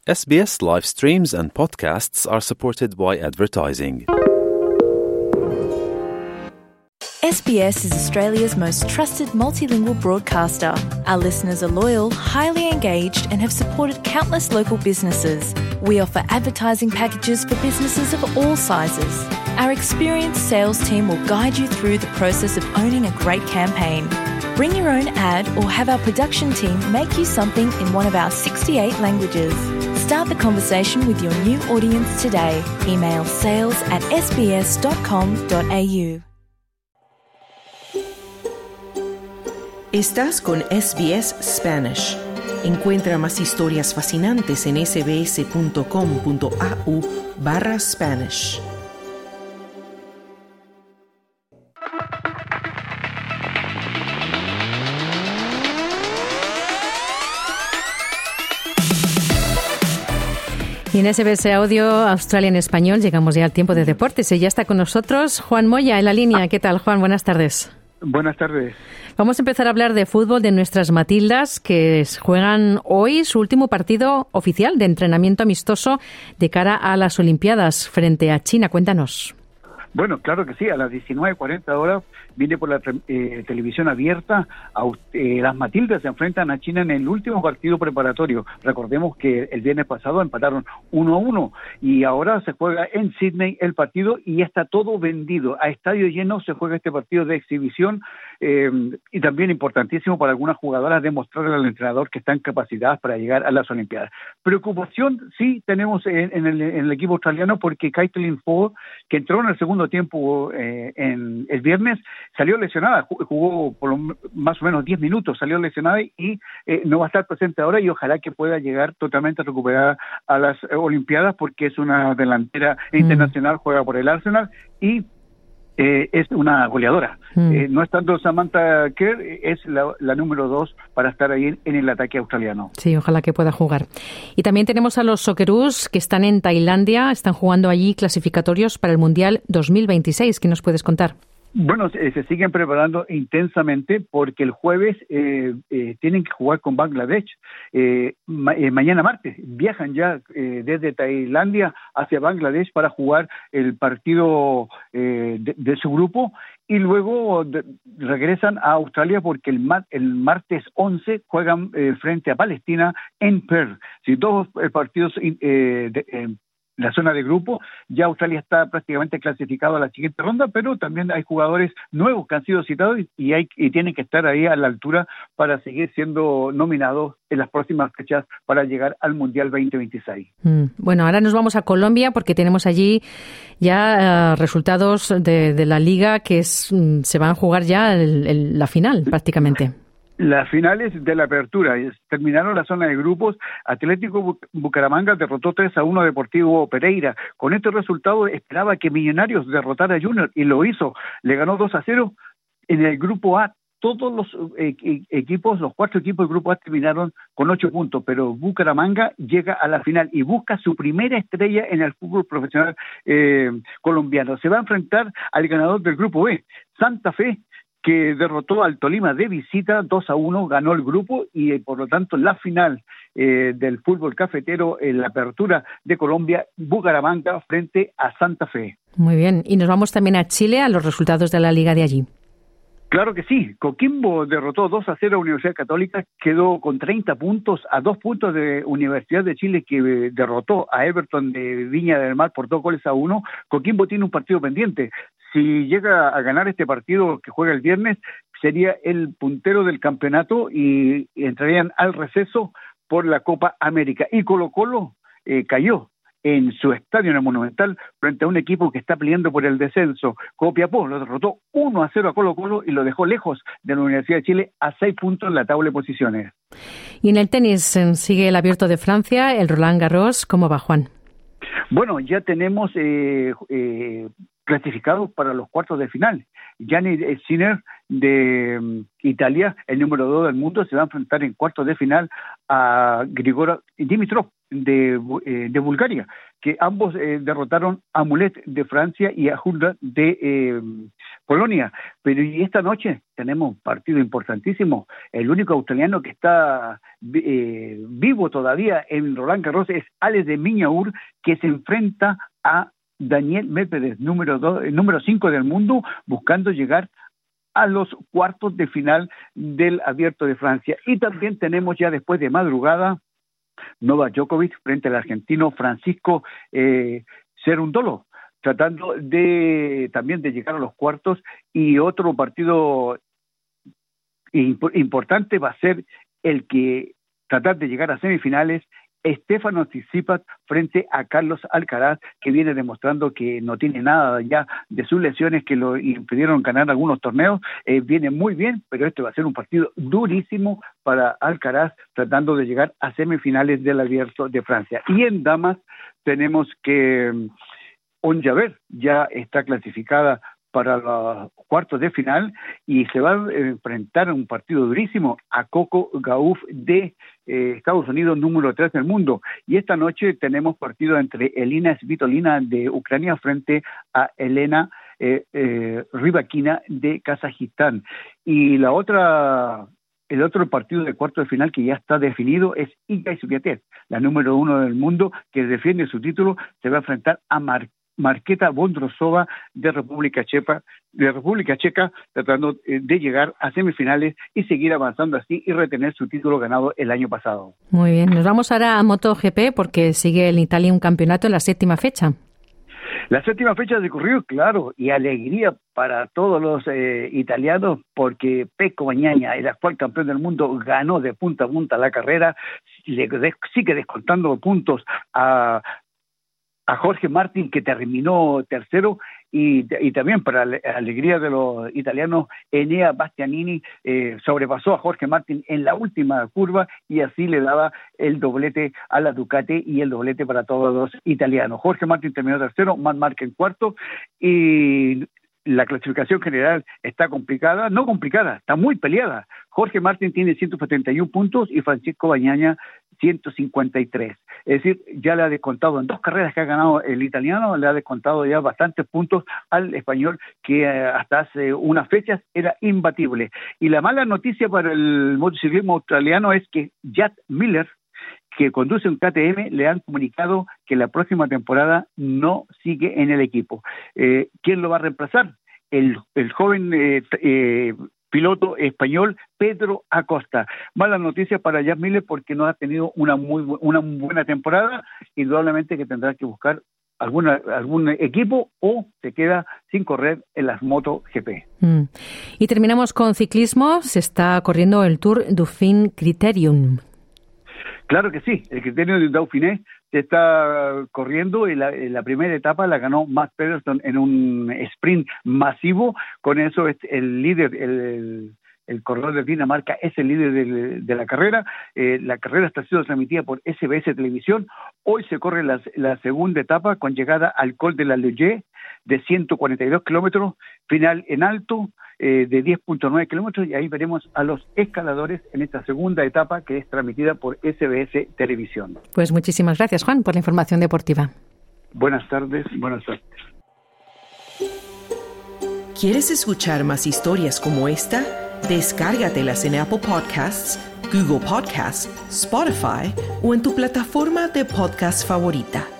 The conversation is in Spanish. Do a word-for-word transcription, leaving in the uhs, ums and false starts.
S B S live streams and podcasts are supported by advertising. S B S is Australia's most trusted multilingual broadcaster. Our listeners are loyal, highly engaged, and have supported countless local businesses. We offer advertising packages for businesses of all sizes. Our experienced sales team will guide you through the process of owning a great campaign. Bring your own ad or have our production team make you something in one of our sixty-eight languages. Start the conversation with your new audience today. Email sales at s b s dot com dot a u. Estás con S B S Spanish. Encuentra más historias fascinantes en sbs.com.au barra Spanish. Y en S B S Audio, Australia en Español, llegamos ya al tiempo de deportes y ya está con nosotros Juan Moya en la línea. ¿Qué tal, Juan? Buenas tardes. Buenas tardes. Vamos a empezar a hablar de fútbol, de nuestras Matildas, que juegan hoy su último partido oficial de entrenamiento amistoso de cara a las Olimpiadas frente a China. Cuéntanos. Bueno, claro que sí, a las diecinueve cuarenta horas viene por la eh, televisión abierta. A, eh, las Matildas se enfrentan a China en el último partido preparatorio. Recordemos que el viernes pasado empataron uno a uno y ahora se juega en Sydney el partido y está todo vendido. A estadio lleno se juega este partido de exhibición eh, y también importantísimo para algunas jugadoras demostrarle al entrenador que están capacitadas para llegar a las Olimpiadas. Preocupación sí tenemos en, en, el, en el equipo australiano porque Caitlin Foord, que entró en el segundo tiempo eh, en el viernes, salió lesionada, jugó por lo, más o menos diez minutos, salió lesionada y eh, no va a estar presente ahora y ojalá que pueda llegar totalmente recuperada a las eh, Olimpiadas porque es una delantera mm. internacional, juega por el Arsenal y eh, es una goleadora. Mm. Eh, no estando Samantha Kerr, es la, la número dos para estar ahí en, en el ataque australiano. Sí, ojalá que pueda jugar. Y también tenemos a los Socceroos que están en Tailandia, están jugando allí clasificatorios para el Mundial dos mil veintiséis. ¿Qué nos puedes contar? Bueno, se, se siguen preparando intensamente porque el jueves eh, eh, tienen que jugar con Bangladesh. Eh, ma, eh, mañana martes viajan ya eh, desde Tailandia hacia Bangladesh para jugar el partido eh, de, de su grupo y luego de, regresan a Australia porque el, ma, el martes once juegan eh, frente a Palestina en Perth. Si dos eh, partidos eh, de, eh, la zona de grupo, ya Australia está prácticamente clasificado a la siguiente ronda, pero también hay jugadores nuevos que han sido citados y, hay, y tienen que estar ahí a la altura para seguir siendo nominados en las próximas fechas para llegar al Mundial veinte veintiséis. Mm, bueno, ahora nos vamos a Colombia porque tenemos allí ya uh, resultados de, de la liga que es, mm, se van a jugar ya el, el, la final prácticamente. Las finales de la apertura terminaron la zona de grupos. Atlético Bucaramanga derrotó tres a uno a Deportivo Pereira. Con este resultado esperaba que Millonarios derrotara a Junior y lo hizo. Le ganó dos a cero. En el grupo A, todos los eh, equipos, los cuatro equipos del grupo A terminaron con ocho puntos, pero Bucaramanga llega a la final y busca su primera estrella en el fútbol profesional eh, colombiano. Se va a enfrentar al ganador del grupo B, Santa Fe, que derrotó al Tolima de visita dos a uno, ganó el grupo y eh, por lo tanto la final eh, del fútbol cafetero en la apertura de Colombia, Bucaramanga frente a Santa Fe. Muy bien, y nos vamos también a Chile, a los resultados de la liga de allí. Claro que sí, Coquimbo derrotó dos a cero a Universidad Católica, quedó con treinta puntos, a dos puntos de Universidad de Chile que derrotó a Everton de Viña del Mar por dos goles a uno. Coquimbo tiene un partido pendiente. Si llega a ganar este partido que juega el viernes, sería el puntero del campeonato y, y entrarían al receso por la Copa América. Y Colo Colo eh, cayó en su estadio, en el Monumental, frente a un equipo que está peleando por el descenso. Copiapó lo derrotó uno a cero a Colo Colo y lo dejó lejos de la Universidad de Chile a seis puntos en la tabla de posiciones. Y en el tenis sigue el Abierto de Francia, el Roland Garros. ¿Cómo va, Juan? Bueno, ya tenemos eh, eh, clasificados para los cuartos de final. Yannick Sinner de um, Italia, el número dos del mundo, se va a enfrentar en cuartos de final a Grigor Dimitrov de, eh, de Bulgaria, que ambos eh, derrotaron a Mulet de Francia y a Hulda de eh, Polonia. Pero y esta noche tenemos un partido importantísimo. El único australiano que está eh, vivo todavía en Roland Garros es Alex de Minaur, que se enfrenta a Daniel Medvedev, número dos, número cinco del mundo, buscando llegar a los cuartos de final del Abierto de Francia. Y también tenemos ya después de madrugada Novak Djokovic frente al argentino Francisco eh, Cerundolo, tratando de también de llegar a los cuartos. Y otro partido imp- importante va a ser el que tratar de llegar a semifinales, Stefanos Tsitsipas frente a Carlos Alcaraz, que viene demostrando que no tiene nada ya de sus lesiones que lo impidieron ganar algunos torneos. Eh, viene muy bien, pero este va a ser un partido durísimo para Alcaraz, tratando de llegar a semifinales del Abierto de Francia. Y en damas tenemos que um, Ons Jabeur ya está clasificada para los cuartos de final y se va a enfrentar a un partido durísimo a Coco Gauff de eh, Estados Unidos, número tres del mundo. Y esta noche tenemos partido entre Elina Svitolina de Ucrania frente a Elena eh, eh, Rybakina de Kazajistán. Y la otra... El otro partido de cuarto de final que ya está definido es Iga Swiatek, la número uno del mundo, que defiende su título, se va a enfrentar a Mar Marketa Vondrousova de República Checa, de República Checa, tratando de llegar a semifinales y seguir avanzando así y retener su título ganado el año pasado. Muy bien, nos vamos ahora a MotoGP porque sigue en Italia un campeonato en la séptima fecha. La séptima fecha de corrido, claro, y alegría para todos los eh, italianos, porque Pecco Bagnaia, el actual campeón del mundo, ganó de punta a punta la carrera, le de, sigue descontando puntos a a Jorge Martín, que terminó tercero, y, y también para la alegría de los italianos, Enea Bastianini eh, sobrepasó a Jorge Martín en la última curva y así le daba el doblete a la Ducati y el doblete para todos los italianos. Jorge Martín terminó tercero, Marc Márquez en cuarto, y la clasificación general está complicada, no complicada, está muy peleada. Jorge Martín tiene ciento setenta y uno puntos y Francisco Bagnaia ciento cincuenta y tres. Es decir, ya le ha descontado en dos carreras que ha ganado el italiano, le ha descontado ya bastantes puntos al español, que eh, hasta hace unas fechas era imbatible. Y la mala noticia para el motociclismo australiano es que Jack Miller, que conduce un K T M, le han comunicado que la próxima temporada no sigue en el equipo. Eh, ¿Quién lo va a reemplazar? El, el joven eh, eh, piloto español Pedro Acosta. Mala noticia para Jack Miller porque no ha tenido una muy una buena temporada, indudablemente que tendrá que buscar alguna algún equipo o se queda sin correr en las MotoGP. Mm. Y terminamos con ciclismo. Se está corriendo el Tour Dauphiné Criterium. Claro que sí, el Criterium de Dauphiné se está corriendo y la, la primera etapa la ganó Matt Pedersen en un sprint masivo. Con eso es el líder, el, el, el corredor de Dinamarca es el líder de, de la carrera. Eh, la carrera está siendo transmitida por S B S Televisión. Hoy se corre la, la segunda etapa con llegada al Col de la Loge de ciento cuarenta y dos kilómetros, final en alto eh, de diez punto nueve kilómetros, y ahí veremos a los escaladores en esta segunda etapa que es transmitida por S B S Televisión. Pues muchísimas gracias, Juan, por la información deportiva. Buenas tardes, buenas tardes. ¿Quieres escuchar más historias como esta? Descárgatelas en Apple Podcasts, Google Podcasts, Spotify o en tu plataforma de podcast favorita.